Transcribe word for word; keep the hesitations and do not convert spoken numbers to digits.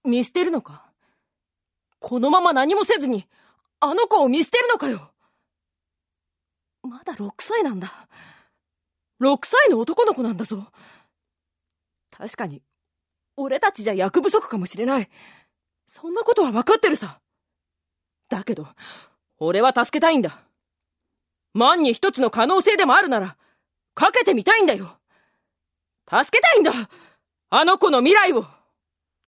見捨てるのか？このまま何もせずにあの子を見捨てるのかよ。まだろくさいなんだ。ろくさいの男の子なんだぞ。確かに俺たちじゃ役不足かもしれない。そんなことは分かってるさ。だけど俺は助けたいんだ。万に一つの可能性でもあるならかけてみたいんだよ。助けたいんだ、あの子の未来を。